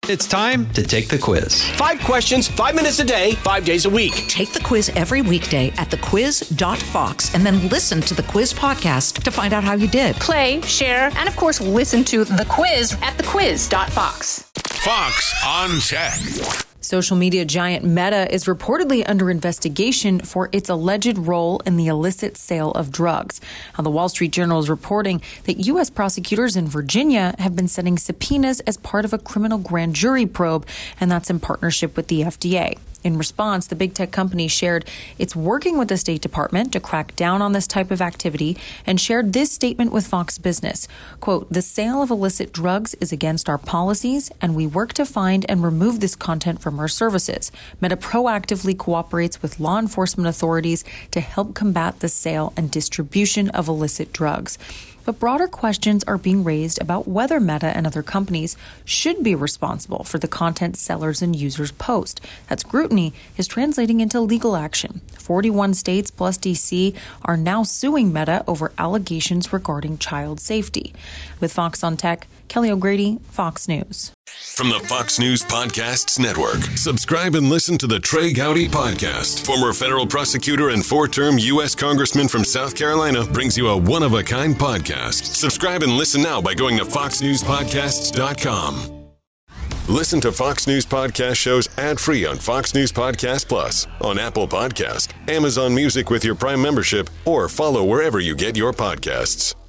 It's time to take the quiz. 5 questions, 5 minutes a day, 5 days a week. Take the quiz every weekday at thequiz.fox and then listen to the quiz podcast to find out how you did. Play, share, and of course, listen to the quiz at thequiz.fox. Fox on Tech. Social media giant Meta is reportedly under investigation for its alleged role in the illicit sale of drugs. Now, the Wall Street Journal is reporting that U.S. prosecutors in Virginia have been sending subpoenas as part of a criminal grand jury probe, and that's in partnership with the FDA. In response, the big tech company shared it's working with the State Department to crack down on this type of activity and shared this statement with Fox Business. Quote, "The sale of illicit drugs is against our policies, and we work to find and remove this content from our services. Meta proactively cooperates with law enforcement authorities to help combat the sale and distribution of illicit drugs." But broader questions are being raised about whether Meta and other companies should be responsible for the content sellers and users post. That scrutiny is translating into legal action. 41 states plus D.C. are now suing Meta over allegations regarding child safety. With Fox on Tech, Kelly O'Grady, Fox News. From the Fox News Podcasts Network, subscribe and listen to the Trey Gowdy Podcast. Former federal prosecutor and 4-term U.S. Congressman from South Carolina brings you a one-of-a-kind podcast. Subscribe and listen now by going to foxnewspodcasts.com. Listen to Fox News Podcast shows ad-free on Fox News Podcast Plus, on Apple Podcast, Amazon Music with your Prime membership, or follow wherever you get your podcasts.